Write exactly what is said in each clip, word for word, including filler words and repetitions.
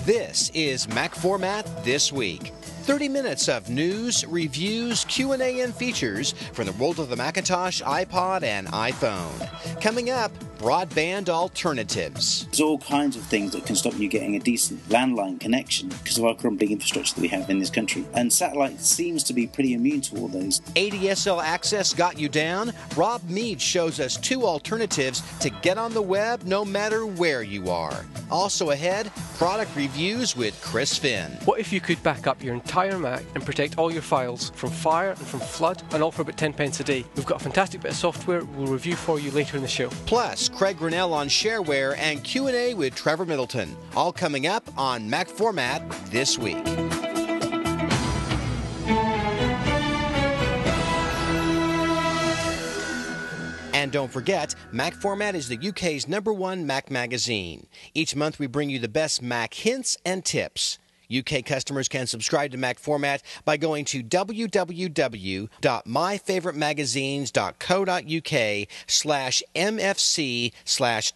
This is Mac Format This Week. thirty minutes of news, reviews, Q and A, and features from the world of the Macintosh, iPod, and iPhone. Coming up, broadband alternatives. There's all kinds of things that can stop you getting a decent landline connection because of our crumbling infrastructure that we have in this country. And satellite seems to be pretty immune to all those. A D S L access got you down? Rob Mead shows us two alternatives to get on the web no matter where you are. Also ahead, product reviews with Chris Finn. What if you could back up your entire Mac and protect all your files from fire and from flood, and all for about ten pence a day? We've got a fantastic bit of software we'll review for you later in the show. Plus, Craig Grinnell on shareware and Q and A with Trevor Middleton. All coming up on Mac Format This Week. And don't forget, Mac Format is the U K's number one Mac magazine. Each month we bring you the best Mac hints and tips. U K customers can subscribe to Mac Format by going to www.myfavoritemagazines.co.uk slash mfc slash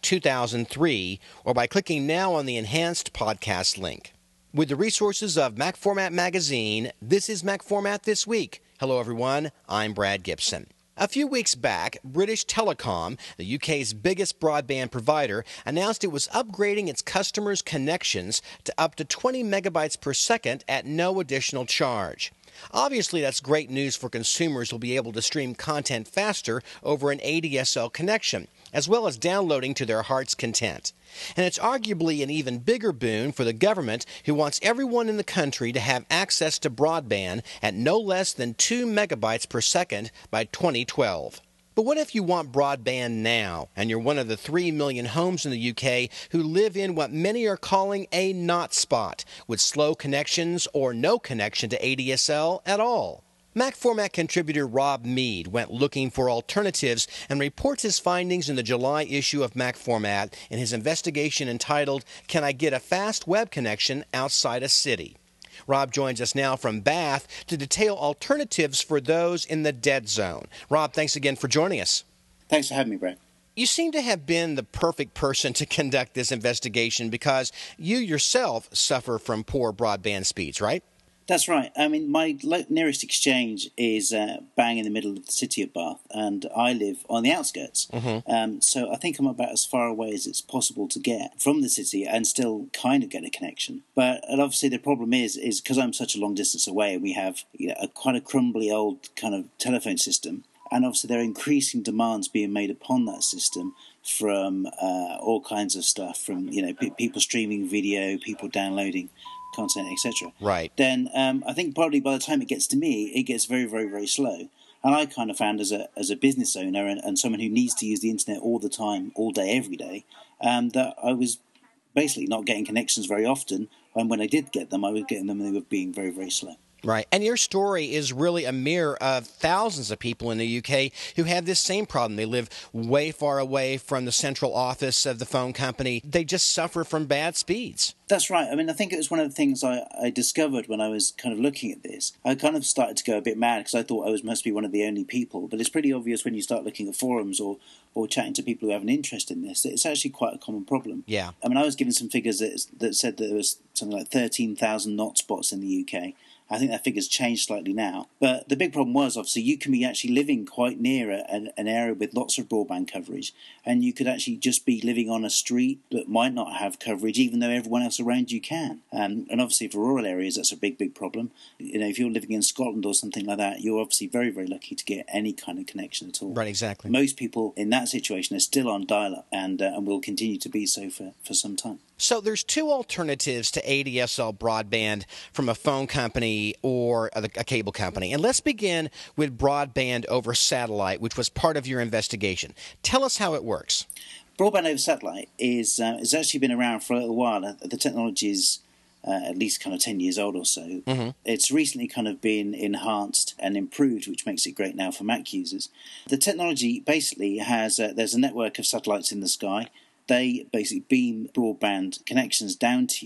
2003 or by clicking now on the enhanced podcast link. With the resources of Mac Format Magazine, this is Mac Format This Week. Hello, everyone. I'm Brad Gibson. A few weeks back, British Telecom, the U K's biggest broadband provider, announced it was upgrading its customers' connections to up to twenty megabytes per second at no additional charge. Obviously, that's great news for consumers who will be able to stream content faster over an A D S L connection, as well as downloading to their heart's content. And it's arguably an even bigger boon for the government, who wants everyone in the country to have access to broadband at no less than two megabytes per second by twenty twelve. But what if you want broadband now, and you're one of the three million homes in the U K who live in what many are calling a not spot, with slow connections or no connection to A D S L at all? Mac Format contributor Rob Mead went looking for alternatives and reports his findings in the July issue of Mac Format in his investigation entitled, Can I Get a Fast Web Connection Outside a City? Rob joins us now from Bath to detail alternatives for those in the dead zone. Rob, thanks again for joining us. Thanks for having me, Brad. You seem to have been the perfect person to conduct this investigation because you yourself suffer from poor broadband speeds, right? That's right. I mean, my nearest exchange is uh, bang in the middle of the city of Bath, and I live on the outskirts. Mm-hmm. Um, so I think I'm about as far away as it's possible to get from the city and still kind of get a connection. But and obviously the problem is, is because I'm such a long distance away, we have you know, a quite a crumbly old kind of telephone system. And obviously there are increasing demands being made upon that system from uh, all kinds of stuff, from you know p- people streaming video, people downloading content, et cetera. Right. Then um, I think probably by the time it gets to me, it gets very, very, very slow. And I kind of found as a as a business owner and, and someone who needs to use the internet all the time, all day, every day, um, that I was basically not getting connections very often. And when I did get them, I was getting them and they were being very, very slow. Right. And your story is really a mirror of thousands of people in the U K who have this same problem. They live way far away from the central office of the phone company. They just suffer from bad speeds. That's right. I mean, I think it was one of the things I, I discovered when I was kind of looking at this. I kind of started to go a bit mad because I thought I was must be one of the only people. But it's pretty obvious when you start looking at forums or, or chatting to people who have an interest in this, that it's actually quite a common problem. Yeah. I mean, I was given some figures that, that said that there was something like thirteen thousand not spots in the U K. I think that figure's changed slightly now. But the big problem was, obviously, you can be actually living quite near a, an, an area with lots of broadband coverage, and you could actually just be living on a street that might not have coverage, even though everyone else around you can. Um, and obviously, for rural areas, that's a big, big problem. You know, if you're living in Scotland or something like that, you're obviously very, very lucky to get any kind of connection at all. Right, exactly. Most people in that situation are still on dial-up, and, uh, and will continue to be so for, for some time. So there's two alternatives to A D S L broadband from a phone company or a, a cable company. And let's begin with broadband over satellite, which was part of your investigation. Tell us how it works. Broadband over satellite is uh, has actually been around for a little while. The technology is uh, at least kind of ten years old or so. Mm-hmm. It's recently kind of been enhanced and improved, which makes it great now for Mac users. The technology basically has, uh, there's a network of satellites in the sky. They basically beam broadband connections down to you.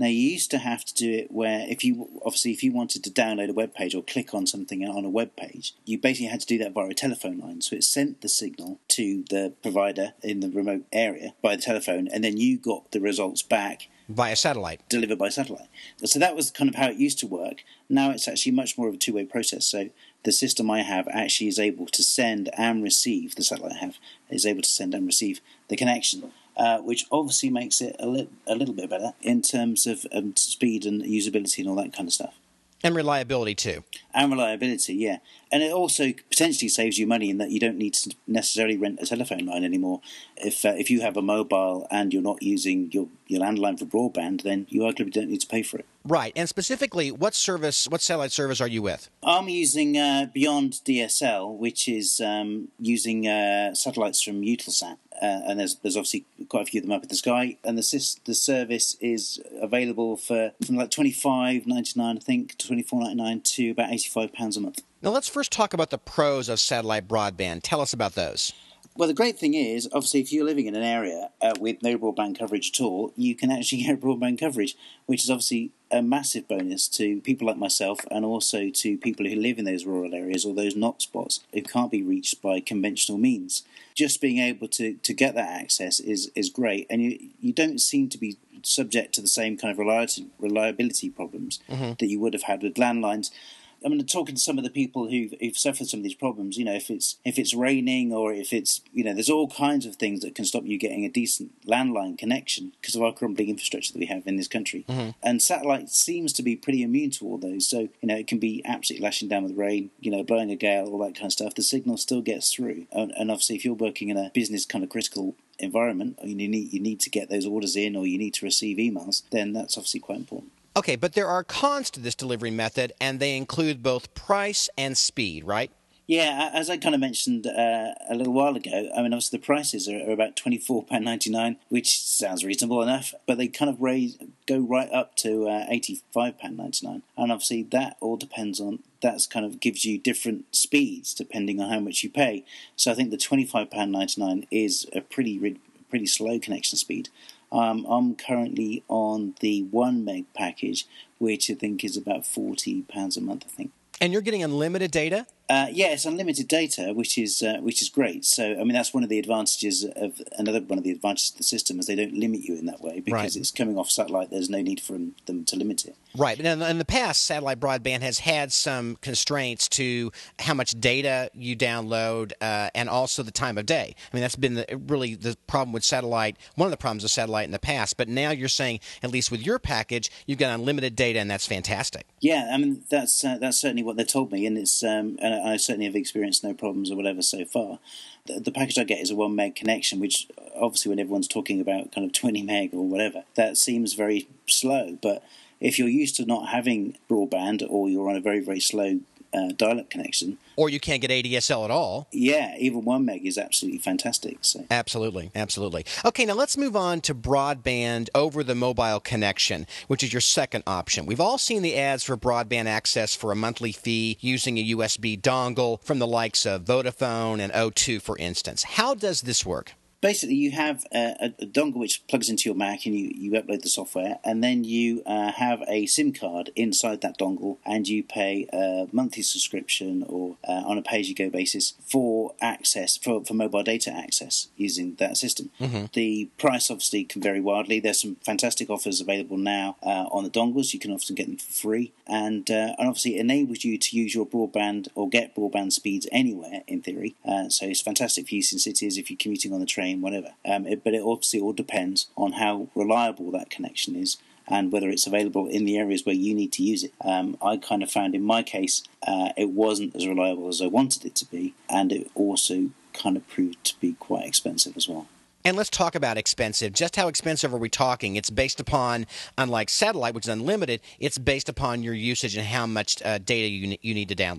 Now, you used to have to do it where if you, obviously, if you wanted to download a web page or click on something on a web page, you basically had to do that via a telephone line. So it sent the signal to the provider in the remote area by the telephone, and then you got the results back via satellite. Delivered by satellite. So that was kind of how it used to work. Now it's actually much more of a two-way process. So the system I have actually is able to send and receive, the satellite I have is able to send and receive the connection, uh, which obviously makes it a, li- a little bit better in terms of um, speed and usability and all that kind of stuff. And reliability too. And reliability, yeah. And it also potentially saves you money in that you don't need to necessarily rent a telephone line anymore. If uh, if you have a mobile and you're not using your, your landline for broadband, then you arguably don't need to pay for it. Right. And specifically, what service, what satellite service are you with? I'm using uh, Beyond D S L, which is um, using uh, satellites from Eutelsat. Uh, and there's there's obviously quite a few of them up in the sky, and the the service is available for from like twenty-five ninety-nine, I think, to twenty-four ninety-nine to about eighty-five pounds a month. Now let's first talk about the pros of satellite broadband. Tell us about those. Well, the great thing is, obviously, if you're living in an area uh, with no broadband coverage at all, you can actually get broadband coverage, which is obviously a massive bonus to people like myself and also to people who live in those rural areas or those not spots who can't be reached by conventional means. Just being able to, to get that access is, is great, and you, you don't seem to be subject to the same kind of reliability, reliability problems mm-hmm. that you would have had with landlines. I mean, talking to some of the people who've, who've suffered some of these problems, you know, if it's if it's raining or if it's, you know, there's all kinds of things that can stop you getting a decent landline connection because of our crumbling infrastructure that we have in this country. Mm-hmm. And satellite seems to be pretty immune to all those. So, you know, it can be absolutely lashing down with rain, you know, blowing a gale, all that kind of stuff. The signal still gets through. And, and obviously, if you're working in a business kind of critical environment, or you need you need to get those orders in or you need to receive emails, then that's obviously quite important. Okay, but there are cons to this delivery method, and they include both price and speed, right? Yeah, as I kind of mentioned uh, a little while ago, I mean, obviously the prices are, are about twenty-four pounds ninety-nine, which sounds reasonable enough, but they kind of raise go right up to uh, eighty-five pounds ninety-nine. And obviously that all depends on, that's kind of gives you different speeds depending on how much you pay. So I think the twenty-five pounds ninety-nine is a pretty, pretty slow connection speed. Um, I'm currently on the one meg package, which I think is about forty pounds a month, I think. And you're getting unlimited data? Uh, yeah, it's unlimited data, which is uh, which is great. So, I mean, that's one of the advantages of another one of the advantages of the system is they don't limit you in that way because right. it's coming off satellite. There's no need for them, them to limit it. Right. And in the past, satellite broadband has had some constraints to how much data you download uh, and also the time of day. I mean, that's been the, really the problem with satellite, one of the problems with satellite in the past. But now you're saying, at least with your package, you've got unlimited data, and that's fantastic. Yeah, I mean, that's uh, that's certainly what they told me, and it's um, and I certainly have experienced no problems or whatever so far. The, the package I get is a one meg connection, which obviously when everyone's talking about kind of twenty meg or whatever, that seems very slow. But if you're used to not having broadband or you're on a very, very slow uh, dial-up connection... Or you can't get A D S L at all. Yeah, even one meg is absolutely fantastic. So. Absolutely, absolutely. Okay, now let's move on to broadband over the mobile connection, which is your second option. We've all seen the ads for broadband access for a monthly fee using a U S B dongle from the likes of Vodafone and O two, for instance. How does this work? Basically, you have a, a dongle which plugs into your Mac and you, you upload the software, and then you uh, have a SIM card inside that dongle, and you pay a monthly subscription or uh, on a pay-as-you-go basis for access, for, for mobile data access using that system. Mm-hmm. The price obviously can vary wildly. There's some fantastic offers available now uh, on the dongles. You can often get them for free, and, uh, and obviously it enables you to use your broadband or get broadband speeds anywhere, in theory. Uh, so it's fantastic for use in cities if you're commuting on the train, whatever. Um, it, but it obviously all depends on how reliable that connection is and whether it's available in the areas where you need to use it. Um, I kind of found in my case uh, it wasn't as reliable as I wanted it to be, and it also kind of proved to be quite expensive as well. And let's talk about expensive. Just how expensive are we talking? It's based upon, unlike satellite, which is unlimited, it's based upon your usage and how much uh, data you, you need to download.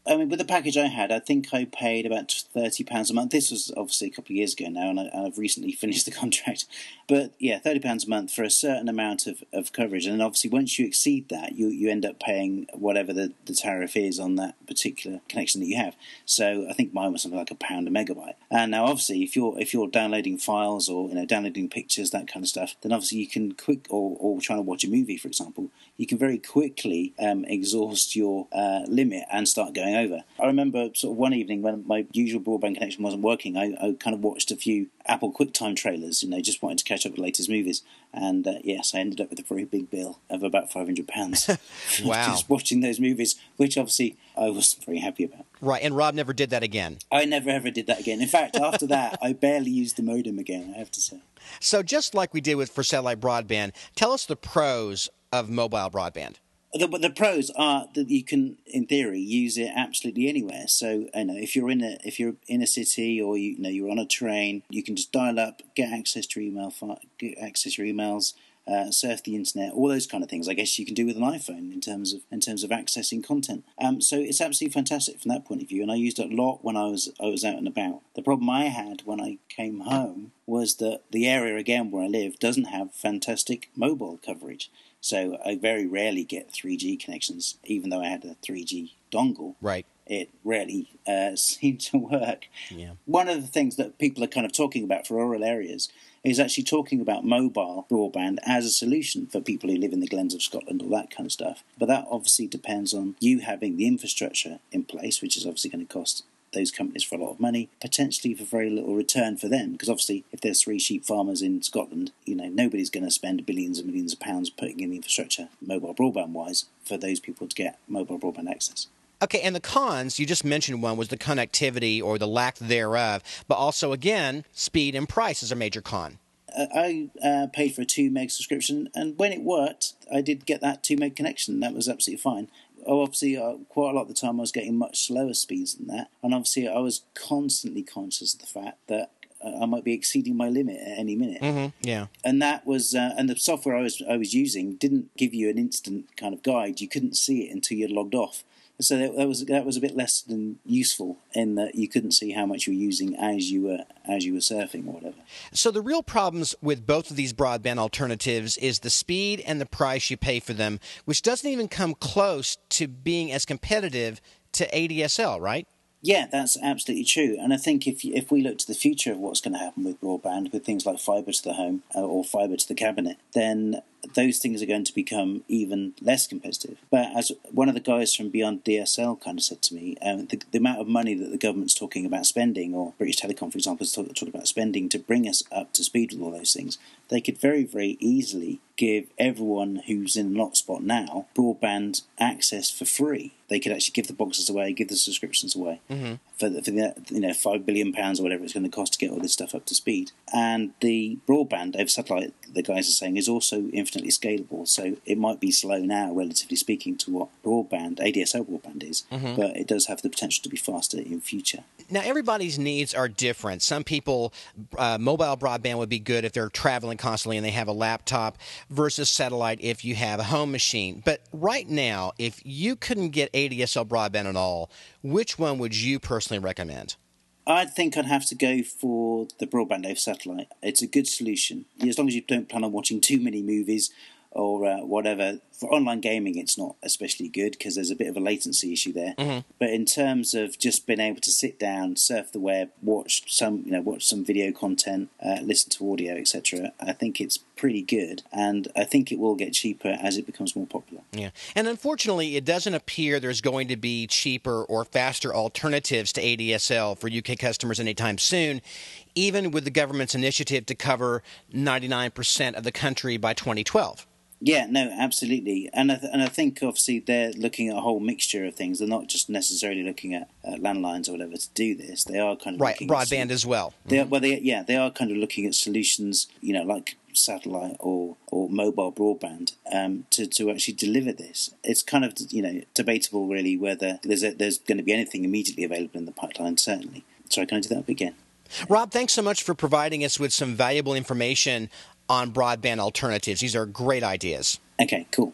I mean, with the package I had, I think I paid about thirty pounds a month. This was obviously a couple of years ago now, and I, I've recently finished the contract. But yeah, thirty pounds a month for a certain amount of, of coverage. And obviously, once you exceed that, you, you end up paying whatever the, the tariff is on that particular connection that you have. So I think mine was something like a pound a megabyte. And now, obviously, if you're if you're downloading files or you know downloading pictures, that kind of stuff, then obviously you can quick or, or trying to watch a movie, for example, you can very quickly um, exhaust your uh, limit and start going over. I remember sort of one evening when my usual broadband connection wasn't working, I, I kind of watched a few Apple QuickTime trailers, you know, just wanting to catch up with the latest movies. And uh, yes, I ended up with a very big bill of about five hundred pounds. Wow. Just watching those movies, which obviously I wasn't very happy about. Right, and Rob never did that again. I never ever did that again. In fact, after that, I barely used the modem again, I have to say. So just like we did with for satellite broadband, tell us the pros of mobile broadband. The, the pros are that you can, in theory, use it absolutely anywhere. So, you know, if you're in a if you're in a city or you, you know you're on a train, you can just dial up, get access to your email, get access to your emails, uh, surf the internet, all those kind of things. I guess you can do with an iPhone in terms of in terms of accessing content. Um, so it's absolutely fantastic from that point of view. And I used it a lot when I was I was out and about. The problem I had when I came home was that the area again where I live doesn't have fantastic mobile coverage. So I very rarely get three G connections, even though I had a three G dongle. Right. It rarely uh, seemed to work. Yeah. One of the things that people are kind of talking about for rural areas is actually talking about mobile broadband as a solution for people who live in the glens of Scotland, all that kind of stuff. But that obviously depends on you having the infrastructure in place, which is obviously going to cost those companies for a lot of money, potentially for very little return for them. Because obviously, if there's three sheep farmers in Scotland, you know, nobody's going to spend billions and millions of pounds putting in the infrastructure, mobile broadband-wise, for those people to get mobile broadband access. Okay, and the cons, you just mentioned one, was the connectivity or the lack thereof. But also, again, speed and price is a major con. Uh, I uh, paid for a two meg subscription, and when it worked, I did get that two meg connection. That was absolutely fine. Obviously, uh, quite a lot of the time I was getting much slower speeds than that. And obviously, I was constantly conscious of the fact that uh, I might be exceeding my limit at any minute. Mm-hmm. Yeah. And that was, uh, and the software I was I was using didn't give you an instant kind of guide. You couldn't see it until you'd logged off. So that, that was that was a bit less than useful in that you couldn't see how much you were using as you were as you were surfing or whatever. So the real problems with both of these broadband alternatives is the speed and the price you pay for them, which doesn't even come close to being as competitive to A D S L, right? Yeah, that's absolutely true. And I think if if we look to the future of what's going to happen with broadband, with things like fibre to the home uh, or fibre to the cabinet, then those things are going to become even less competitive. But as one of the guys from Beyond D S L kind of said to me, um, the, the amount of money that the government's talking about spending, or British Telecom, for example, is talking talk about spending to bring us up to speed with all those things, they could very, very easily give everyone who's in an hotspot now broadband access for free. They could actually give the boxes away, give the subscriptions away mm-hmm. for the, for the you know five billion pounds or whatever it's going to cost to get all this stuff up to speed. And the broadband over satellite, the guys are saying, is also infinitely scalable. So it might be slow now, relatively speaking, to what broadband, A D S L broadband is, mm-hmm. but it does have the potential to be faster in future. Now, everybody's needs are different. Some people, uh, mobile broadband would be good if they're traveling constantly and they have a laptop, versus satellite if you have a home machine. But right now, if you couldn't get A D S L broadband at all, which one would you personally recommend? I think I'd have to go for the broadband over satellite. It's a good solution. As long as you don't plan on watching too many movies or uh, whatever. For online gaming, it's not especially good because there's a bit of a latency issue there. Mm-hmm. But in terms of just being able to sit down, surf the web, watch some, you know, watch some video content, uh, listen to audio, et cetera, I think it's pretty good, and I think it will get cheaper as it becomes more popular. Yeah, and unfortunately, it doesn't appear there's going to be cheaper or faster alternatives to A D S L for U K customers anytime soon, even with the government's initiative to cover ninety-nine percent of the country by twenty twelve. Yeah, no, absolutely. And I, th- and I think, obviously, they're looking at a whole mixture of things. They're not just necessarily looking at uh, landlines or whatever to do this. They are kind of right, looking broadband at... as well. They are, well, they, yeah, they are kind of looking at solutions, you know, like satellite or, or mobile broadband um, to, to actually deliver this. It's kind of, you know, debatable, really, whether there's, a, there's going to be anything immediately available in the pipeline, certainly. Sorry, can I do that up again? Rob, thanks so much for providing us with some valuable information on broadband alternatives. These are great ideas. Okay, cool.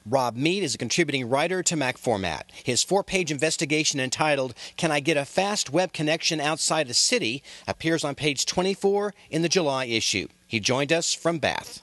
Rob Mead is a contributing writer to Mac Format. His four-page investigation entitled, Can I Get a Fast Web Connection Outside the City? Appears on page twenty-four in the July issue. He joined us from Bath.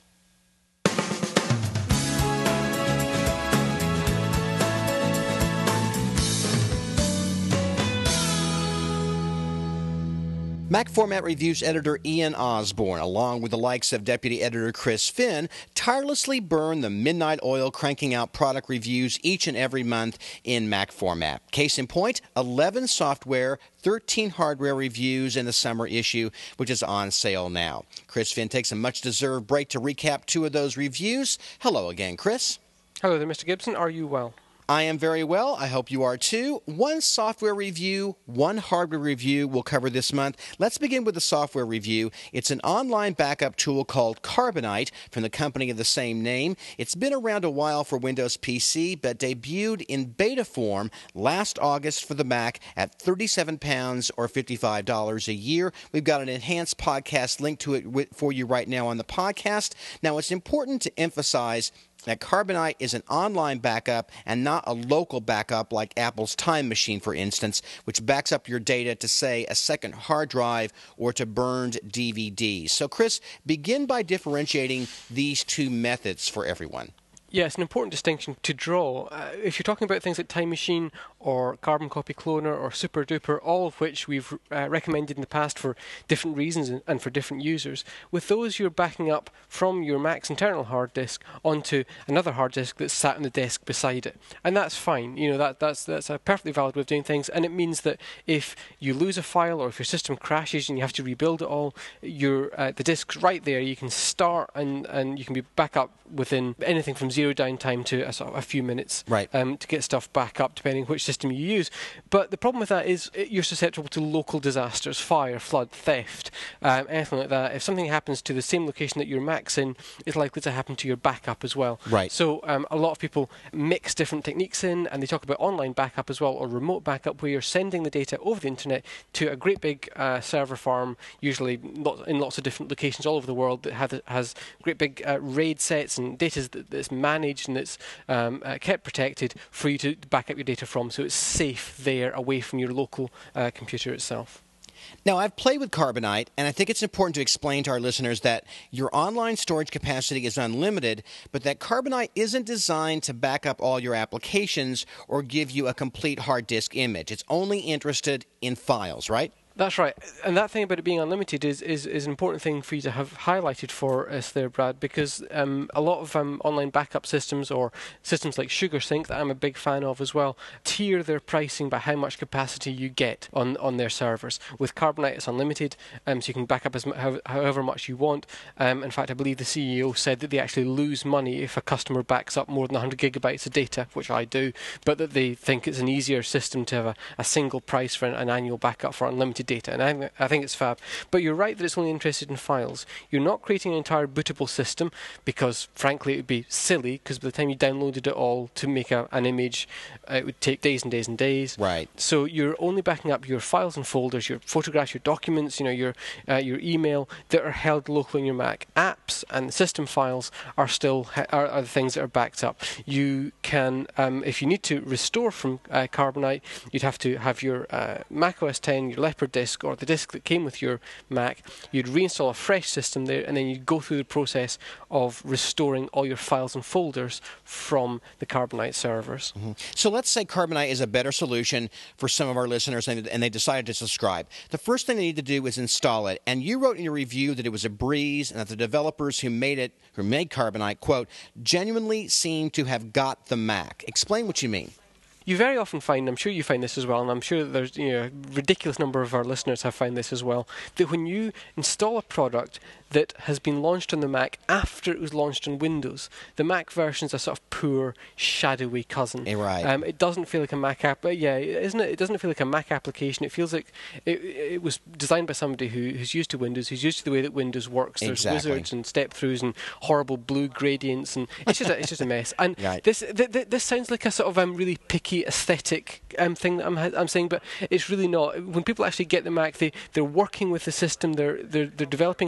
Mac Format Reviews editor Ian Osborne, along with the likes of deputy editor Chris Finn, tirelessly burn the midnight oil cranking out product reviews each and every month in Mac Format. Case in point, eleven software, thirteen hardware reviews in the summer issue, which is on sale now. Chris Finn takes a much-deserved break to recap two of those reviews. Hello again, Chris. Hello there, Mister Gibson. Are you well? I am very well. I hope you are too. One software review, one hardware review we'll cover this month. Let's begin with the software review. It's an online backup tool called Carbonite from the company of the same name. It's been around a while for Windows P C, but debuted in beta form last August for the Mac at thirty-seven pounds or fifty-five dollars a year. We've got an enhanced podcast link to it for you right now on the podcast. Now, it's important to emphasize that Carbonite is an online backup and not a local backup like Apple's Time Machine, for instance, which backs up your data to, say, a second hard drive or to burned D V Ds. So, Chris, begin by differentiating these two methods for everyone. Yeah, it's an important distinction to draw. Uh, if you're talking about things like Time Machine or Carbon Copy Cloner or Super Duper, all of which we've uh, recommended in the past for different reasons and, and for different users, with those you're backing up from your Mac's internal hard disk onto another hard disk that's sat on the desk beside it. And that's fine. You know, that that's that's a perfectly valid way of doing things, and it means that if you lose a file or if your system crashes and you have to rebuild it all, your uh, the disk's right there. You can start and, and you can be back up within anything from zero downtime to a, sort of a few minutes, right, um, to get stuff back up, depending on which system you use. But the problem with that is you're susceptible to local disasters, fire, flood, theft, um, anything like that. If something happens to the same location that your Mac's in, it's likely to happen to your backup as well. Right. So um, a lot of people mix different techniques in, and they talk about online backup as well, or remote backup, where you're sending the data over the internet to a great big uh, server farm, usually in lots of different locations all over the world, that have, has great big uh, RAID sets and data that's managed and it's um, uh, kept protected for you to back up your data from, so it's safe there away from your local uh, computer itself. Now, I've played with Carbonite, and I think it's important to explain to our listeners that your online storage capacity is unlimited, but that Carbonite isn't designed to back up all your applications or give you a complete hard disk image. It's only interested in files, right? That's right. And that thing about it being unlimited is, is, is an important thing for you to have highlighted for us there, Brad, because um, a lot of um, online backup systems or systems like SugarSync, that I'm a big fan of as well, tier their pricing by how much capacity you get on, on their servers. With Carbonite, it's unlimited, um, so you can back up as m- however much you want. Um, in fact, I believe the C E O said that they actually lose money if a customer backs up more than one hundred gigabytes of data, which I do, but that they think it's an easier system to have a, a single price for an, an annual backup for unlimited data, and I, I think it's fab. But you're right that it's only interested in files. You're not creating an entire bootable system because, frankly, it would be silly, because by the time you downloaded it all to make a, an image, uh, it would take days and days and days. Right. So you're only backing up your files and folders, your photographs, your documents, you know, your uh, your email that are held locally in your Mac. Apps and system files are still ha- are, are the things that are backed up. You can, um, if you need to restore from uh, Carbonite, you'd have to have your uh, Mac O S ten, your Leopard disk, or the disk that came with your Mac. You'd reinstall a fresh system there, and then you'd go through the process of restoring all your files and folders from the Carbonite servers. Mm-hmm. So let's say Carbonite is a better solution for some of our listeners, and, and they decided to subscribe. The first thing they need to do is install it, and you wrote in your review that it was a breeze and that the developers who made it, who made Carbonite, quote, genuinely seem to have got the Mac. Explain what you mean. You very often find, I'm sure you find this as well, and I'm sure that there's, you know, a ridiculous number of our listeners have found this as well, that when you install a product that has been launched on the Mac after it was launched on Windows, the Mac version is a sort of poor, shadowy cousin. Right. Um, it doesn't feel like a Mac app, but yeah, isn't it? It doesn't feel like a Mac application. It feels like it, it was designed by somebody who, who's used to Windows, who's used to the way that Windows works. There's exactly. wizards and step-throughs and horrible blue gradients, and it's just a, it's just a mess. And right. this th- th- this sounds like a sort of um, really picky aesthetic um, thing that I'm I'm saying, but it's really not. When people actually get the Mac, they they're working with the system. They're they're they're developing systems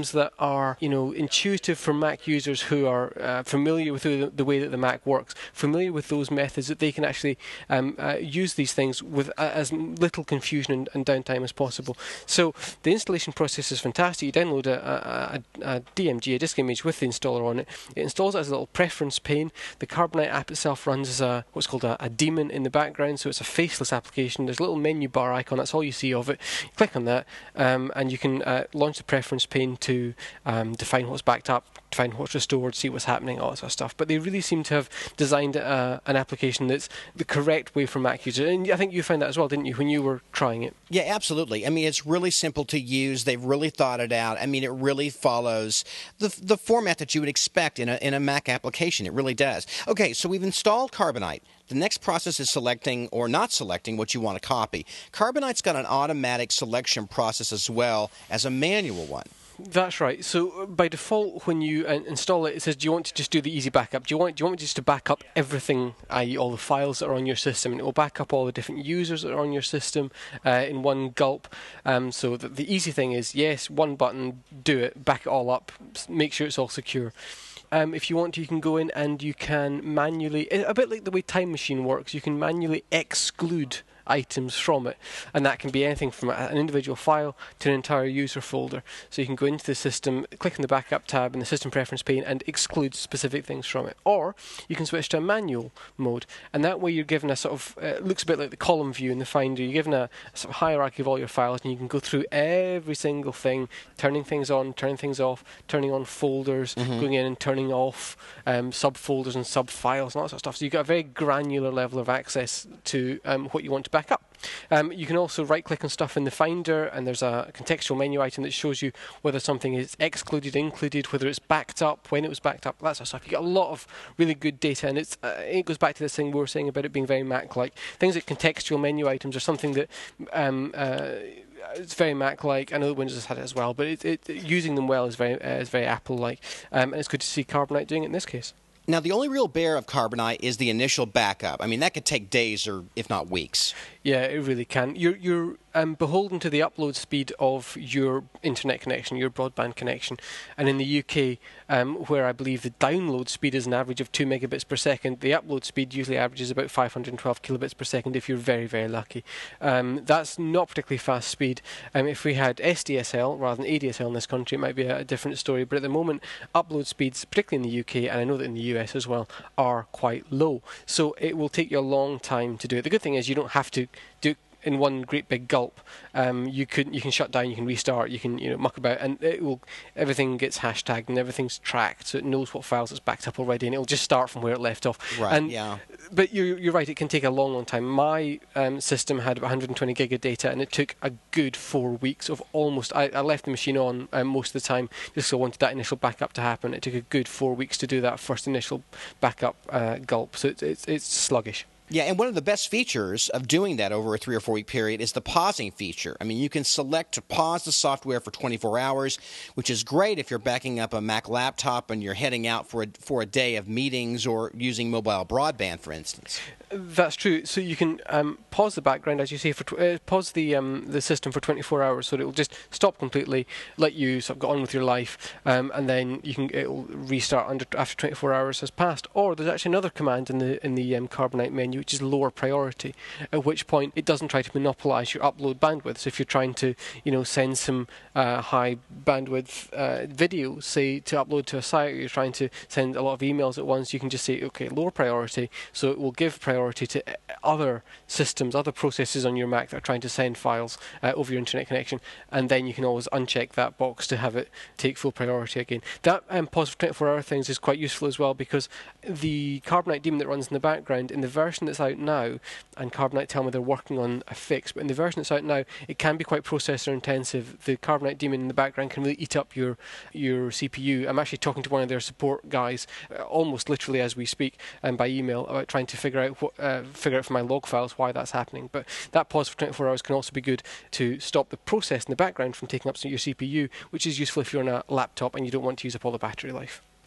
things that are, you know, intuitive for Mac users who are uh, familiar with the, the way that the Mac works, familiar with those methods, that they can actually um, uh, use these things with uh, as little confusion and, and downtime as possible. So the installation process is fantastic. You download a, a, a, a D M G, a disk image with the installer on it. It installs it as a little preference pane. The Carbonite app itself runs as a what's called a, a daemon in the background, so it's a faceless application. There's a little menu bar icon, that's all you see of it. You click on that, um, and you can uh, launch the preference pane to um, define what's backed up, define what's restored, see what's happening, all that sort of stuff. But they really seem to have designed uh, an application that's the correct way for Mac users. And I think you found that as well, didn't you, when you were trying it? Yeah, absolutely. I mean, it's really simple to use. They've really thought it out. I mean, it really follows the the format that you would expect in a in a Mac application. It really does. Okay, so we've installed Carbonite. The next process is selecting or not selecting what you want to copy. Carbonite's got an automatic selection process as well as a manual one. That's right. So by default, when you uh, install it, it says, do you want to just do the easy backup? Do you want do you want me just to back up everything, that is all the files that are on your system? And it will back up all the different users that are on your system uh, in one gulp. Um, so the, the easy thing is, yes, one button, do it, back it all up, make sure it's all secure. Um, if you want to, you can go in and you can manually, a bit like the way Time Machine works, you can manually exclude items from it, and that can be anything from an individual file to an entire user folder. So you can go into the system, click on the backup tab in the system preference pane and exclude specific things from it. Or you can switch to a manual mode, and that way you're given a sort of, uh, it looks a bit like the column view in the Finder, you're given a, a sort of hierarchy of all your files, and you can go through every single thing, turning things on, turning things off, turning on folders, mm-hmm. going in and turning off um, subfolders and sub-files and all that sort of stuff. So you've got a very granular level of access to um, what you want to back up. Um, you can also right-click on stuff in the Finder, and there's a contextual menu item that shows you whether something is excluded, included, whether it's backed up, when it was backed up, that sort of stuff. You get a lot of really good data, and it's uh, it goes back to this thing we were saying about it being very Mac-like. Things like contextual menu items are something that um, uh, it's very Mac-like. I know that Windows has had it as well, but it, it, using them well is very uh, is very Apple-like, um, and it's good to see Carbonite doing it in this case. Now, the only real bear of Carbonite is the initial backup. I mean, that could take days or, if not, weeks. Yeah, it really can. You're you're um, beholden to the upload speed of your internet connection, your broadband connection. And in the U K, um, where I believe the download speed is an average of two megabits per second, the upload speed usually averages about five hundred twelve kilobits per second if you're very, very lucky. Um, that's not particularly fast speed. Um, if we had S D S L rather than A D S L in this country, it might be a, a different story. But at the moment, upload speeds, particularly in the U K, and I know that in the U S as well, are quite low. So it will take you a long time to do it. The good thing is you don't have to do it in one great big gulp. Um, you can you can shut down, you can restart, you can you know muck about, and it will everything gets hashtagged and everything's tracked, so it knows what files it's backed up already, and it'll just start from where it left off. Right. And, yeah. But you're you're right. It can take a long, long time. My um, system had one hundred twenty gig of data, and it took a good four weeks of almost. I, I left the machine on um, most of the time just so I wanted that initial backup to happen. It took a good four weeks to do that first initial backup uh, gulp. So it's it's, it's sluggish. Yeah, and one of the best features of doing that over a three or four week period is the pausing feature. I mean, you can select to pause the software for twenty-four hours, which is great if you're backing up a Mac laptop and you're heading out for a, for a day of meetings or using mobile broadband, for instance. That's true. So you can um, pause the background, as you say, for tw- uh, pause the um, the system for twenty-four hours, so that it will just stop completely, let you sort of go on with your life, um, and then you can it will restart under, after twenty-four hours has passed. Or there's actually another command in the in the um, Carbonite menu, which is lower priority, at which point it doesn't try to monopolise your upload bandwidth. So if you're trying to, you know, send some uh, high bandwidth uh, video, say to upload to a site, or you're trying to send a lot of emails at once, you can just say, okay, lower priority, so it will give priority to other systems, other processes on your Mac that are trying to send files uh, over your internet connection, and then you can always uncheck that box to have it take full priority again. That um, pause for twenty-four hour things is quite useful as well, because the Carbonite daemon that runs in the background, in the version that's out now, and Carbonite tell me they're working on a fix, but in the version that's out now, it can be quite processor intensive. The Carbonite daemon in the background can really eat up your your C P U. I'm actually talking to one of their support guys, uh, almost literally as we speak, and um, by email, about trying to figure out what Uh, figure out from my log files why that's happening. But that pause for twenty-four hours can also be good to stop the process in the background from taking up your C P U, which is useful if you're on a laptop and you don't want to use up all the battery life.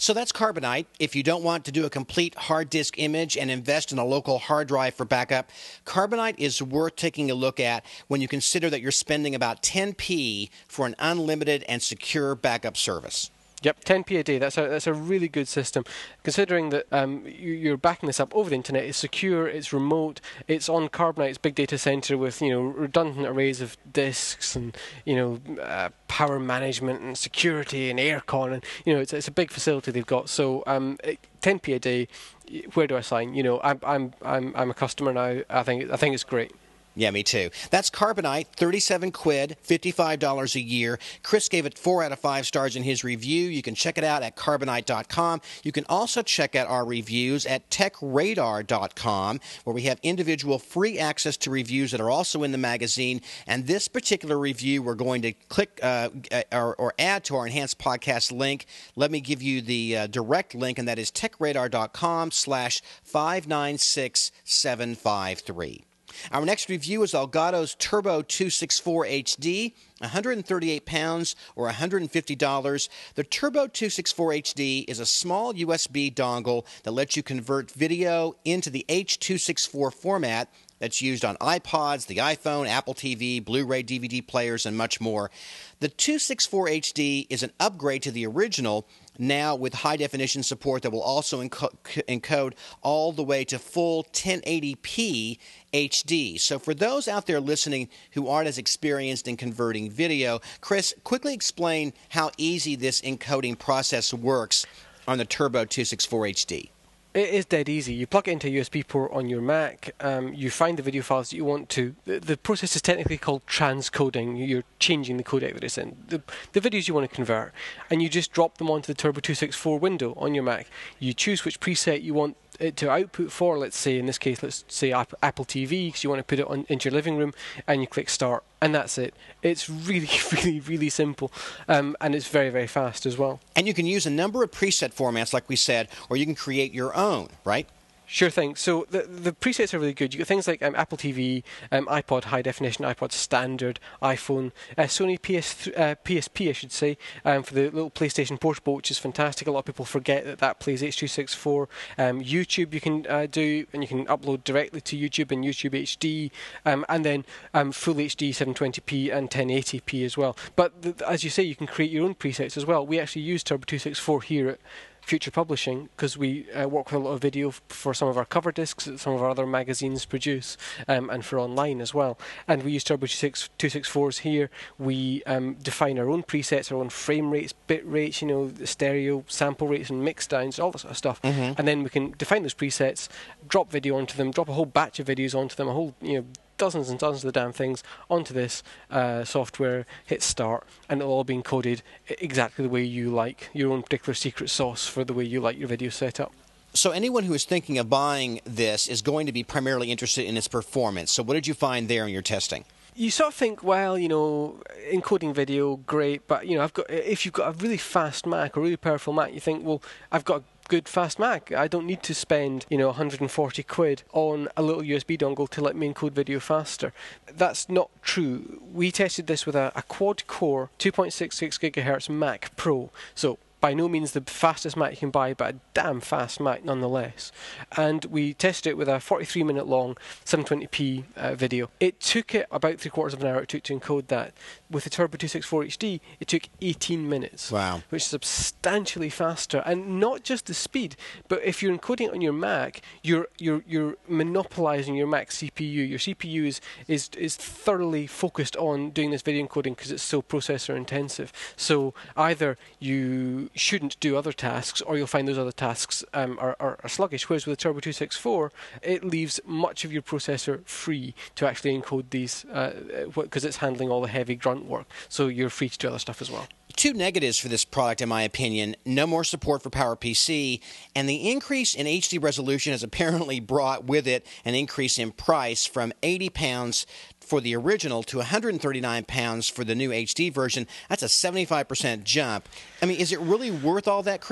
So that's Carbonite. If you don't want to do a complete hard disk image and invest in a local hard drive for backup, Carbonite is worth taking a look at when you consider that you're spending about ten p for an unlimited and secure backup service. Yep, ten p a day. That's a that's a really good system, considering that um, you, you're backing this up over the internet. It's secure, it's remote, it's on Carbonite's big data center with you know redundant arrays of disks and you know uh, power management and security and aircon, and you know it's it's a big facility they've got. So um, ten p a day. Where do I sign? You know, I'm I'm I'm I'm a customer now. I think I think it's great. Yeah, me too. That's Carbonite, thirty-seven quid, fifty-five dollars a year. Chris gave it four out of five stars in his review. You can check it out at carbonite dot com. You can also check out our reviews at tech radar dot com, where we have individual free access to reviews that are also in the magazine. And this particular review, we're going to click uh, or, or add to our enhanced podcast link. Let me give you the uh, direct link, and that is tech radar dot com slash five nine six seven five three. Our next review is Elgato's Turbo two sixty-four H D, one hundred thirty-eight pounds or one hundred fifty dollars. The Turbo two sixty-four H D is a small U S B dongle that lets you convert video into the H two sixty-four format that's used on iPods, the iPhone, Apple T V, Blu-ray D V D players, and much more. The two sixty-four H D is an upgrade to the original, now with high-definition support that will also enco- encode all the way to full ten eighty p H D. So for those out there listening who aren't as experienced in converting video, Chris, quickly explain how easy this encoding process works on the Turbo two sixty-four H D. It is dead easy. You plug it into a U S B port on your Mac, um, you find the video files that you want to. The, the process is technically called transcoding. You're changing the codec that it's in. The, the videos you want to convert, and you just drop them onto the Turbo two sixty-four window on your Mac. You choose which preset you want it to output for. Let's say, in this case, let's say Apple T V, because you want to put it on into your living room, and you click Start, and that's it. It's really, really, really simple, um, and it's very, very fast as well. And you can use a number of preset formats, like we said, or you can create your own, right? Sure thing. So the the presets are really good. You get things like um, Apple T V, um, iPod High Definition, iPod Standard, iPhone, uh, Sony P S uh, P S P, I should say, um, for the little PlayStation Portable, which is fantastic. A lot of people forget that that plays H two sixty-four. Um, YouTube you can uh, do, and you can upload directly to YouTube and YouTube H D, um, and then um, Full H D seven twenty p and ten eighty p as well. But th- as you say, you can create your own presets as well. We actually use Turbo two sixty-four here at Future Publishing because we uh, work with a lot of video f- for some of our cover discs that some of our other magazines produce, um, and for online as well. And we use Turbo two sixty-fours here. We um, define our own presets, our own frame rates, bit rates, you know, stereo sample rates and mix downs, all that sort of stuff. Mm-hmm. And then we can define those presets, drop video onto them, drop a whole batch of videos onto them, a whole, you know, dozens and dozens of the damn things onto this uh, software, hit start, and it'll all be encoded exactly the way you like, your own particular secret sauce for the way you like your video set up. So anyone who is thinking of buying this is going to be primarily interested in its performance. So what did you find there in your testing? You sort of think, well, you know, encoding video, great, but, you know, I've got if you've got a really fast Mac or really powerful Mac, you think, well, I've got a good fast Mac. I don't need to spend, you know, one hundred forty quid on a little U S B dongle to let me encode video faster. That's not true. We tested this with a, a quad-core two point six six gigahertz Mac Pro. So by no means the fastest Mac you can buy, but a damn fast Mac nonetheless. And we tested it with a forty-three minute long seven twenty p uh, video. It took it about three quarters of an hour it took to encode that. With the Turbo two sixty-four H D, it took eighteen minutes. Wow. Which is substantially faster. And not just the speed, but if you're encoding it on your Mac, you're you're you're monopolizing your Mac C P U. Your C P U is is, is thoroughly focused on doing this video encoding because it's so processor intensive. So either you shouldn't do other tasks, or you'll find those other tasks um, are, are, are sluggish. Whereas with the Turbo two sixty-four, it leaves much of your processor free to actually encode these, because uh, it's handling all the heavy grunt work. So you're free to do other stuff as well. Two negatives for this product, in my opinion: no more support for PowerPC, and the increase in H D resolution has apparently brought with it an increase in price from eighty pounds for the original to one hundred thirty-nine pounds for the new H D version. That's a seventy-five percent jump. I mean, is it really worth all that, Chris?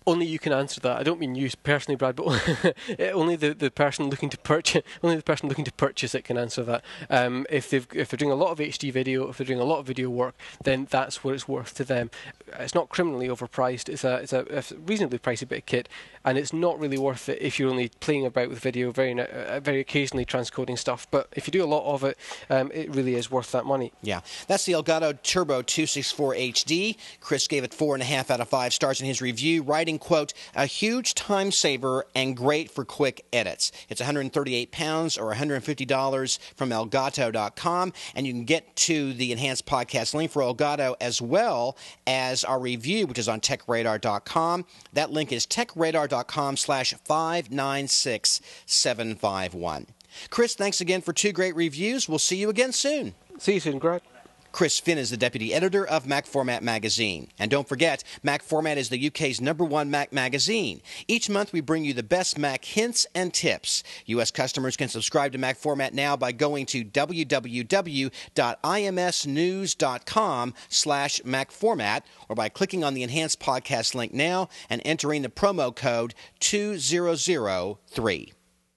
Only you can answer that. I don't mean you personally, Brad, but only the, the person looking to purchase only the person looking to purchase it can answer that. Um, if they've if they're doing a lot of H D video, if they're doing a lot of video work, then that's what it's worth to them. It's not criminally overpriced. It's a it's a, a reasonably pricey bit of kit, and it's not really worth it if you're only playing about with video, very uh, very occasionally transcoding stuff. But if you do a lot of it, um, it really is worth that money. Yeah, that's the Elgato Turbo two sixty-four H D. Chris gave it four and a half out of five stars in his review, writing, quote, a huge time saver and great for quick edits. It's one hundred thirty-eight pounds or one hundred fifty dollars from Elgato dot com, and you can get to the enhanced podcast link for Elgato as well as our review, which is on tech radar dot com. That link is tech radar dot com slash five nine six seven five one. Chris, thanks again for two great reviews. We'll see you again soon. See you soon, Greg. Chris Finn is the deputy editor of Mac Format magazine. And don't forget, Mac Format is the U K's number one Mac magazine. Each month we bring you the best Mac hints and tips. U S customers can subscribe to Mac Format now by going to w w w dot i m s news dot com slash Mac Format or by clicking on the enhanced podcast link now and entering the promo code two zero zero three.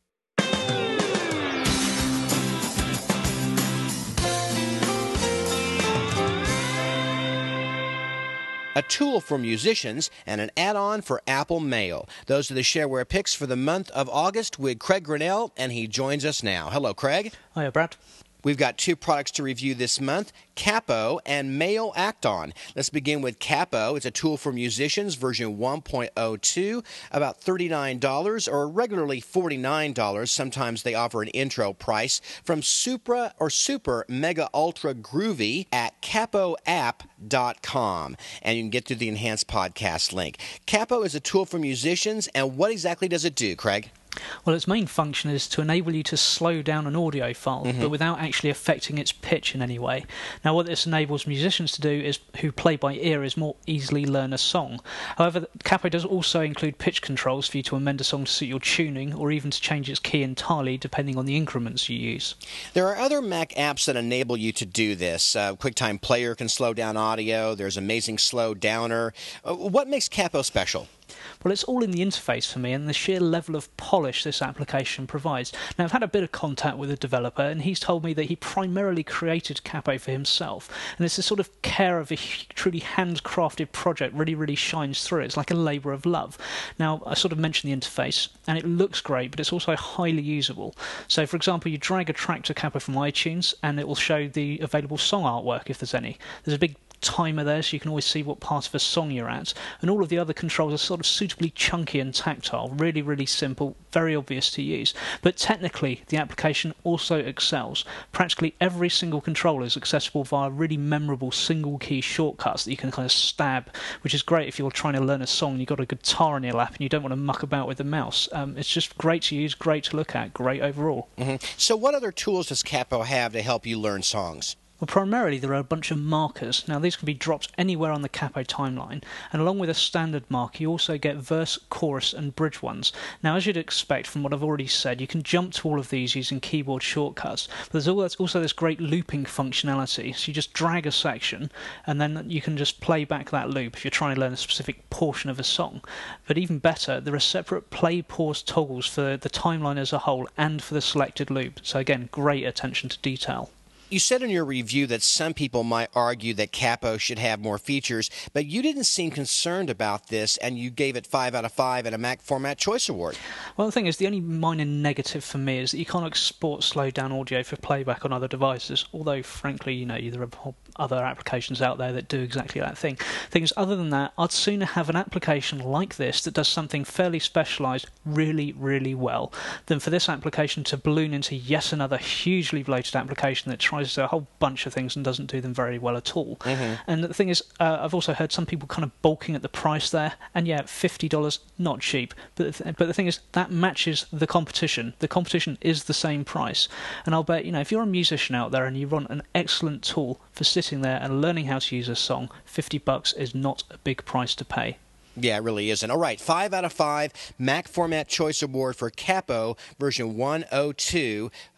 A tool for musicians, and an add-on for Apple Mail. Those are the shareware picks for the month of August with Craig Grinnell, and he joins us now. Hello, Craig. Hiya, Brad. We've got two products to review this month, Capo and Mail Act-On. Let's begin with Capo. It's a tool for musicians, version one point oh two, about thirty-nine dollars or regularly forty-nine dollars. Sometimes they offer an intro price from Supra or Super Mega Ultra Groovy at capo app dot com. And you can get to the enhanced podcast link. Capo is a tool for musicians, and what exactly does it do, Craig? Well, its main function is to enable you to slow down an audio file, mm-hmm. but without actually affecting its pitch in any way. Now, what this enables musicians to do is, who play by ear, is more easily learn a song. However, Capo does also include pitch controls for you to amend a song to suit your tuning, or even to change its key entirely, depending on the increments you use. There are other Mac apps that enable you to do this. Uh, QuickTime Player can slow down audio. There's Amazing Slow Downer. Uh, what makes Capo special? Well, it's all in the interface for me and the sheer level of polish this application provides. Now, I've had a bit of contact with the developer, and he's told me that he primarily created Capo for himself, and it's the sort of care of a truly handcrafted project really, really shines through. It's like a labour of love. Now, I sort of mentioned the interface, and it looks great, but it's also highly usable. So, for example, you drag a track to Capo from iTunes, and it will show the available song artwork, if there's any. There's a big timer there, so you can always see what part of a song you're at, and all of the other controls are sort of suitably chunky and tactile, really really simple, very obvious to use. But technically the application also excels. Practically every single controller is accessible via really memorable single key shortcuts that you can kind of stab, which is great if you're trying to learn a song and you've got a guitar in your lap and you don't want to muck about with the mouse. Um, it's just great to use, great to look at, great overall. Mm-hmm. So what other tools does Capo have to help you learn songs? Well, primarily there are a bunch of markers. Now, these can be dropped anywhere on the Capo timeline, and along with a standard mark, you also get verse, chorus, and bridge ones. Now, as you'd expect from what I've already said, you can jump to all of these using keyboard shortcuts, but there's also this great looping functionality. So you just drag a section, and then you can just play back that loop if you're trying to learn a specific portion of a song. But even better, there are separate play-pause toggles for the timeline as a whole and for the selected loop. So again, great attention to detail. You said in your review that some people might argue that Capo should have more features, but you didn't seem concerned about this, and you gave it five out of five at a Mac Format Choice Award. Well, the thing is, the only minor negative for me is that you can't export slowed-down audio for playback on other devices, although, frankly, you know, there are other applications out there that do exactly that thing. Thing is, other than that, I'd sooner have an application like this that does something fairly specialised really, really well than for this application to balloon into yet another hugely bloated application that tries to do a whole bunch of things and doesn't do them very well at all. Mm-hmm. And the thing is, uh, I've also heard some people kind of balking at the price there, and yeah, fifty dollars, not cheap, but th- but the thing is, that matches the competition. The competition is the same price, and I'll bet, you know, if you're a musician out there and you want an excellent tool for sitting there and learning how to use a song, fifty bucks is not a big price to pay. Yeah, it really isn't. All right, five out of five, Mac Format Choice Award for Capo version one oh two.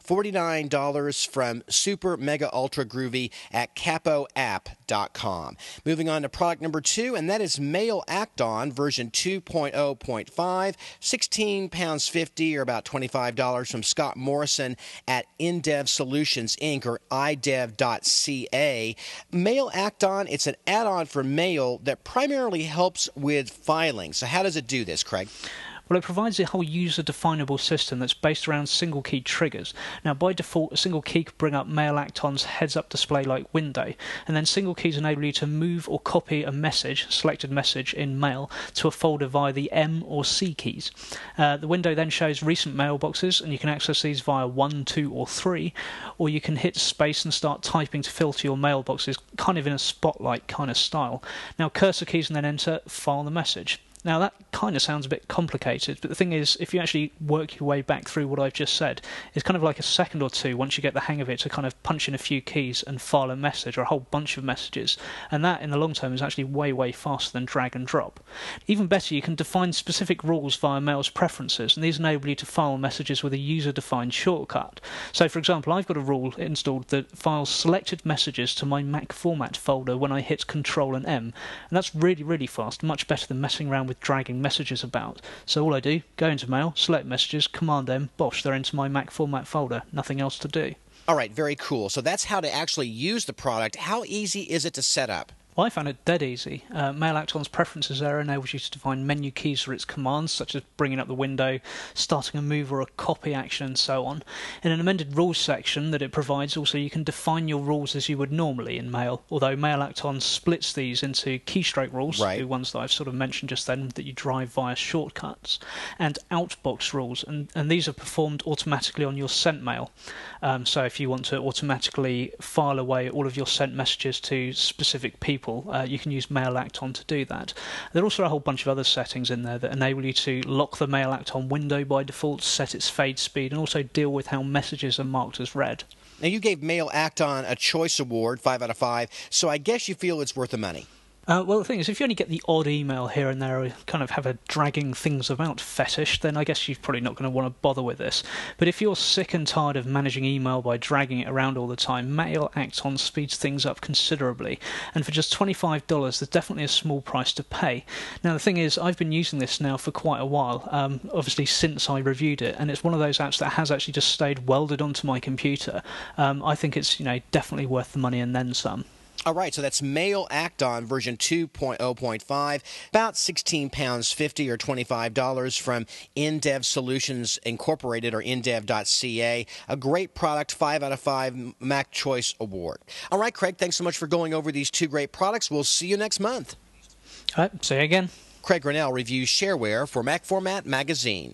forty-nine dollars from Super Mega Ultra Groovy at capo app dot com. Moving on to product number two, and that is Male Acton version two point oh point five, sixteen pounds fifty, or about twenty-five dollars from Scott Morrison at InDev Solutions Incorporated, or i dev dot c a. Male Acton, it's an add-on for Mail that primarily helps with filing. So how does it do this, Craig? Well, it provides a whole user-definable system that's based around single-key triggers. Now, by default, a single key could bring up Male Acton's heads-up display-like window, and then single keys enable you to move or copy a message, selected message in Mail, to a folder via the M or C keys. Uh, the window then shows recent mailboxes, and you can access these via one, two, or three, or you can hit space and start typing to filter your mailboxes, kind of in a spotlight kind of style. Now, cursor keys and then enter, file the message. Now, that kind of sounds a bit complicated, but the thing is, if you actually work your way back through what I've just said, it's kind of like a second or two once you get the hang of it to kind of punch in a few keys and file a message or a whole bunch of messages, and that in the long term is actually way, way faster than drag and drop. Even better, you can define specific rules via Mail's preferences, and these enable you to file messages with a user-defined shortcut. So, for example, I've got a rule installed that files selected messages to my Mac format folder when I hit Control and M, and that's really, really fast, much better than messing around with dragging messages about. So all I do, go into Mail, select messages, Command M, bosh, they're into my Mac format folder. Nothing else to do. All right, very cool. So that's how to actually use the product. How easy is it to set up? Well, I found it dead easy. Uh, Male Acton's preferences there enables you to define menu keys for its commands, such as bringing up the window, starting a move or a copy action, and so on. In an amended rules section that it provides, also you can define your rules as you would normally in Mail, although Male Acton splits these into keystroke rules, right, the ones that I've sort of mentioned just then, that you drive via shortcuts, and outbox rules, and, and these are performed automatically on your sent mail. Um, so if you want to automatically file away all of your sent messages to specific people, Uh, you can use Male Acton to do that. There are also a whole bunch of other settings in there that enable you to lock the Male Acton window by default, set its fade speed, and also deal with how messages are marked as read. Now, you gave Male Acton a Choice Award, five out of five, so I guess you feel it's worth the money. Uh, well, the thing is, if you only get the odd email here and there, or kind of have a dragging things about fetish, then I guess you're probably not going to want to bother with this. But if you're sick and tired of managing email by dragging it around all the time, Male Acton speeds things up considerably. And for just twenty-five dollars, there's definitely a small price to pay. Now, the thing is, I've been using this now for quite a while, um, obviously since I reviewed it, and it's one of those apps that has actually just stayed welded onto my computer. Um, I think it's, you know, definitely worth the money and then some. All right, so that's Male Acton version two point oh point five, about sixteen pounds fifty, or twenty-five dollars from InDev Solutions Incorporated, or in dev dot c a. A great product, five out of five Mac Choice Award. All right, Craig, thanks so much for going over these two great products. We'll see you next month. All right, see you again. Craig Grinnell reviews shareware for Mac Format Magazine.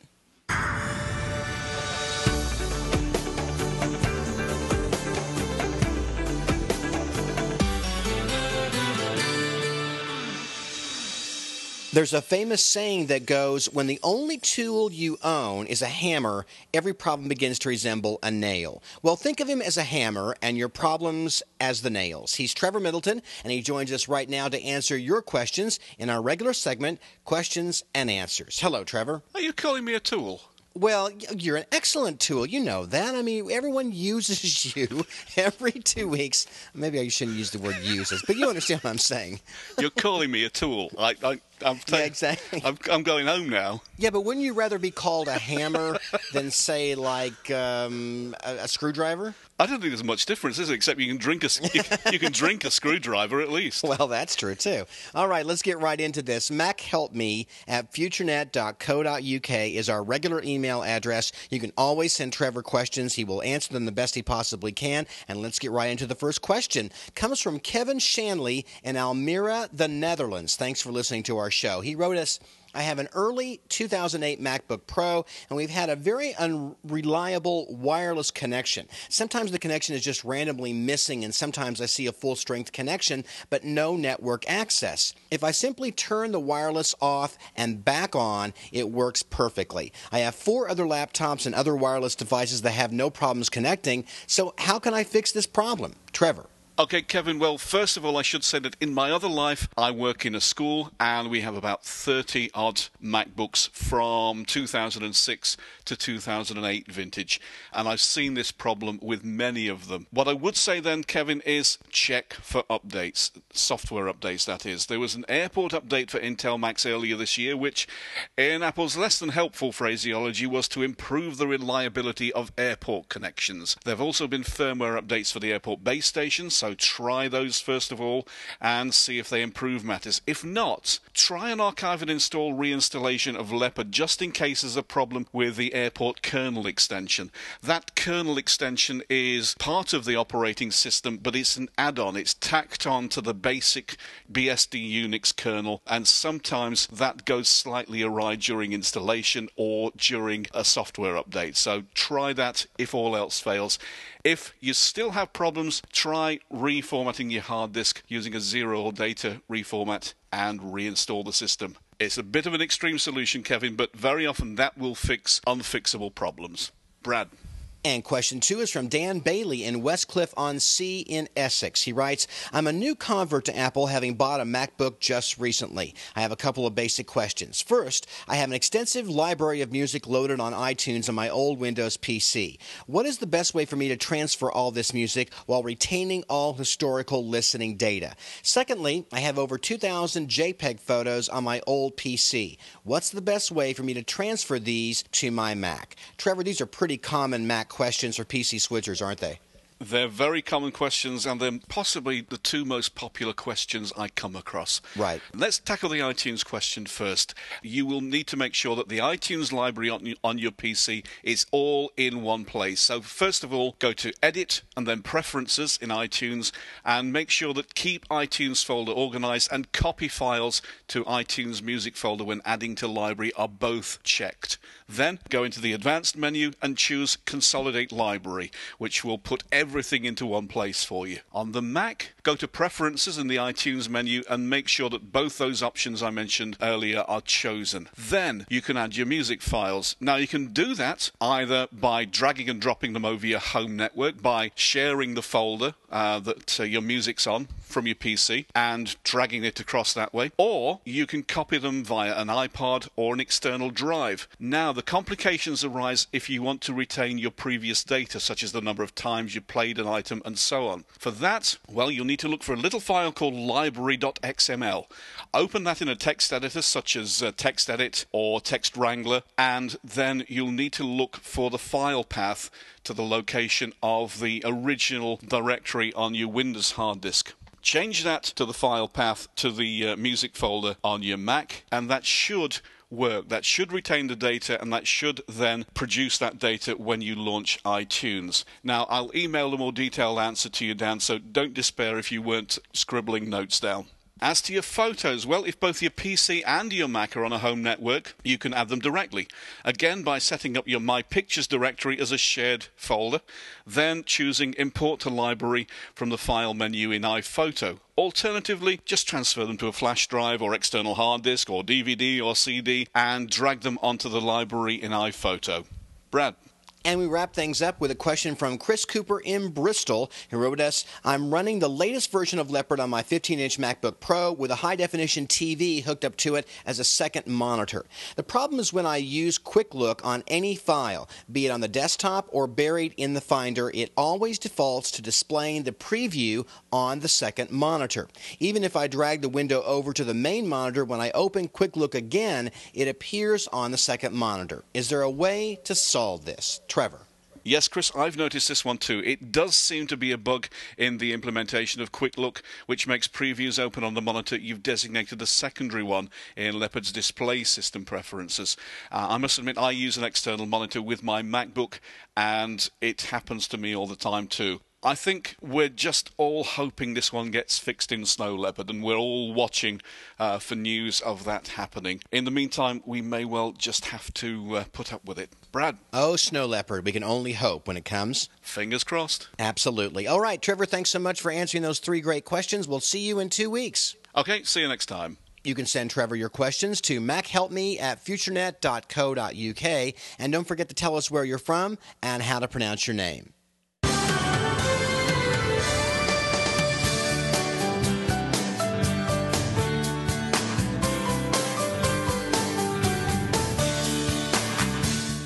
There's a famous saying that goes, when the only tool you own is a hammer, every problem begins to resemble a nail. Well, think of him as a hammer and your problems as the nails. He's Trevor Middleton, and he joins us right now to answer your questions in our regular segment, Questions and Answers. Hello, Trevor. Are you calling me a tool? Well, you're an excellent tool. You know that. I mean, everyone uses you every two weeks. Maybe I shouldn't use the word uses, but you understand what I'm saying. You're calling me a tool. I, I, I'm yeah, exactly. I'm, I'm going home now. Yeah, but wouldn't you rather be called a hammer than, say, like um, a, a screwdriver? I don't think there's much difference, is it? Except you can drink a you, you can drink a screwdriver at least. Well, that's true too. All right, let's get right into this. Mac Help Me at futurenet dot co dot uk is our regular email address. You can always send Trevor questions. He will answer them the best he possibly can. And let's get right into the first question. Comes from Kevin Shanley in Almere, the Netherlands. Thanks for listening to our show. He wrote us, I have an early two thousand eight MacBook Pro, and we've had a very unreliable wireless connection. Sometimes the connection is just randomly missing, and sometimes I see a full-strength connection, but no network access. If I simply turn the wireless off and back on, it works perfectly. I have four other laptops and other wireless devices that have no problems connecting, so how can I fix this problem? Trevor. Okay, Kevin, well, first of all, I should say that in my other life, I work in a school, and we have about thirty-odd MacBooks from two thousand six to two thousand eight vintage, and I've seen this problem with many of them. What I would say then, Kevin, is check for updates, software updates, that is. There was an airport update for Intel Macs earlier this year, which, in Apple's less than helpful phraseology, was to improve the reliability of airport connections. There have also been firmware updates for the airport base stations, so try those first of all and see if they improve matters. If not, try an archive and install reinstallation of Leopard just in case there's a problem with the airport kernel extension. That kernel extension is part of the operating system, but it's an add-on. It's tacked on to the basic B S D Unix kernel, and sometimes that goes slightly awry during installation or during a software update. So try that if all else fails. If you still have problems, try reformatting your hard disk using a zero data reformat and reinstall the system. It's a bit of an extreme solution, Kevin, but very often that will fix unfixable problems. Brad. And question two is from Dan Bailey in Westcliff-on-Sea in Essex. He writes, I'm a new convert to Apple, having bought a MacBook just recently. I have a couple of basic questions. First, I have an extensive library of music loaded on iTunes on my old Windows P C. What is the best way for me to transfer all this music while retaining all historical listening data? Secondly, I have over two thousand JPEG photos on my old P C. What's the best way for me to transfer these to my Mac? Trevor, these are pretty common Mac questions for P C switchers, aren't they? They're very common questions, and they're possibly the two most popular questions I come across. Right. Let's tackle the iTunes question first. You will need to make sure that the iTunes library on, on your P C is all in one place. So first of all, go to Edit and then Preferences in iTunes, and make sure that Keep iTunes folder organized and Copy files to iTunes Music folder when adding to library are both checked. Then go into the Advanced menu and choose Consolidate Library, which will put everything into one place for you. On the Mac, go to Preferences in the iTunes menu and make sure that both those options I mentioned earlier are chosen. Then you can add your music files. Now you can do that either by dragging and dropping them over your home network, by sharing the folder uh, that uh, your music's on from your P C and dragging it across that way, or you can copy them via an iPod or an external drive. Now the complications arise if you want to retain your previous data, such as the number of times you played an item and so on. For that, well, you'll need to look for a little file called library dot X M L. Open that in a text editor such as uh, TextEdit or Text Wrangler, and then you'll need to look for the file path to the location of the original directory on your Windows hard disk. Change that to the file path to the uh, music folder on your Mac, and that should work. That should retain the data, and that should then produce that data when you launch iTunes. Now, I'll email a more detailed answer to you, Dan, so don't despair if you weren't scribbling notes down. As to your photos, well, if both your P C and your Mac are on a home network, you can add them directly. Again, by setting up your My Pictures directory as a shared folder, then choosing Import to Library from the File menu in iPhoto. Alternatively, just transfer them to a flash drive or external hard disk or D V D or C D and drag them onto the library in iPhoto. Brad. And we wrap things up with a question from Chris Cooper in Bristol, who wrote us, I'm running the latest version of Leopard on my fifteen inch MacBook Pro with a high-definition T V hooked up to it as a second monitor. The problem is when I use Quick Look on any file, be it on the desktop or buried in the Finder, it always defaults to displaying the preview on the second monitor. Even if I drag the window over to the main monitor, when I open Quick Look again, it appears on the second monitor. Is there a way to solve this? Trevor. Yes, Chris, I've noticed this one too. It does seem to be a bug in the implementation of Quick Look, which makes previews open on the monitor you've designated a secondary one in Leopard's display system preferences. Uh, I must admit, I use an external monitor with my MacBook, and it happens to me all the time too. I think we're just all hoping this one gets fixed in Snow Leopard, and we're all watching uh, for news of that happening. In the meantime, we may well just have to uh, put up with it. Brad. Oh, Snow Leopard. We can only hope when it comes. Fingers crossed. Absolutely. All right, Trevor, thanks so much for answering those three great questions. We'll see you in two weeks. Okay, see you next time. You can send Trevor your questions to machelpme at futurenet dot co dot U K, and don't forget to tell us where you're from and how to pronounce your name.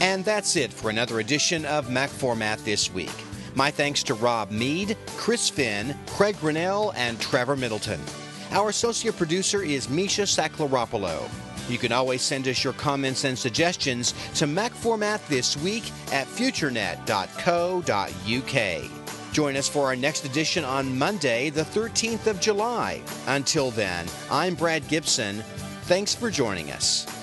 And that's it for another edition of Mac Format This Week. My thanks to Rob Mead, Chris Finn, Craig Grinnell, and Trevor Middleton. Our associate producer is Misha Saklaropoulos. You can always send us your comments and suggestions to MacFormatThisWeek at futurenet dot co dot uk. Join us for our next edition on Monday, the thirteenth of July. Until then, I'm Brad Gibson. Thanks for joining us.